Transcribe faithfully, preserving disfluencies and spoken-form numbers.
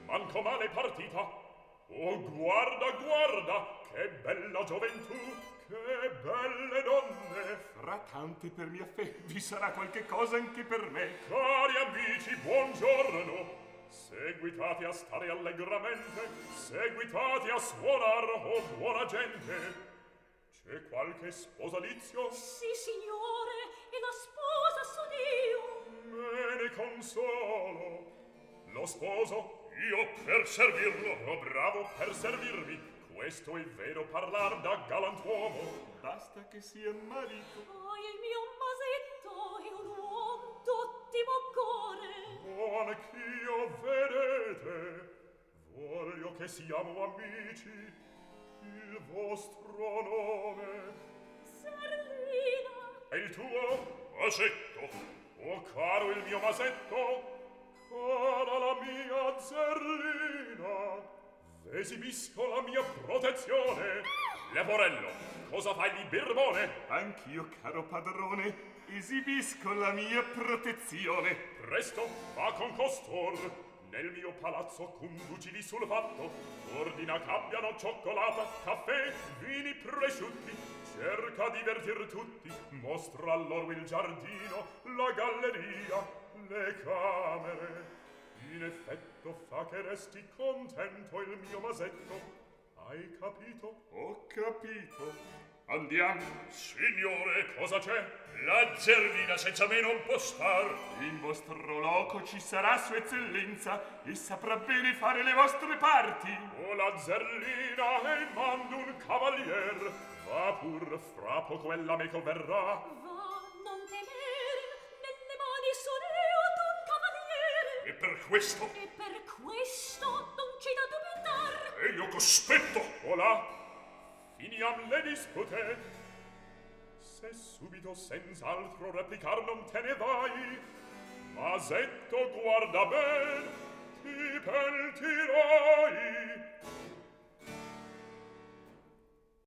manco male partita. Oh, guarda, guarda, che bella gioventù, che belle donne. Fra tante per mia fe vi sarà qualche cosa anche per me. Cari amici, buongiorno. Seguitate a stare allegramente, seguitate a suonar, oh buona gente. C'è qualche sposalizio? Sì, signore, e la sposa son io. Me ne consolo. Lo sposo? Io per servirlo. Oh, bravo per servirvi. Questo è vero parlar da galantuomo. Basta che sia marito. Oh, il mio masetto è un uom d'ottimo core. Oh, anch'io, vedete. Voglio che siamo amici. Il vostro nome? Zerlina. E il tuo? Masetto. Oh, caro il mio masetto. Cara la mia Zerlina. Esibisco la mia protezione. Leporello, cosa fai lì, birbone? Anch'io, caro padrone, esibisco la mia protezione. Presto, va con costor. Nel mio palazzo conducili sul fatto. Ordina che abbiano cioccolata, caffè, vini prosciutti. Cerca divertir tutti. Mostra loro il giardino, la galleria, le camere. In effetto fa che resti contento il mio masetto. Hai capito? Ho capito. Andiamo. Signore, cosa c'è? La Zerlina senza me non può star. In vostro loco ci sarà sua eccellenza e saprà bene fare le vostre parti. Oh, la Zerlina e mando un cavalier. Va pur, fra poco ella me converrà. Va, non temere, nelle mani son io d'un cavaliere. E per questo? E per questo non c'è da dubitar. E io cospetto. Oh là, finiam le dispute. Se subito senz'altro replicar non te ne vai, masetto guarda ben.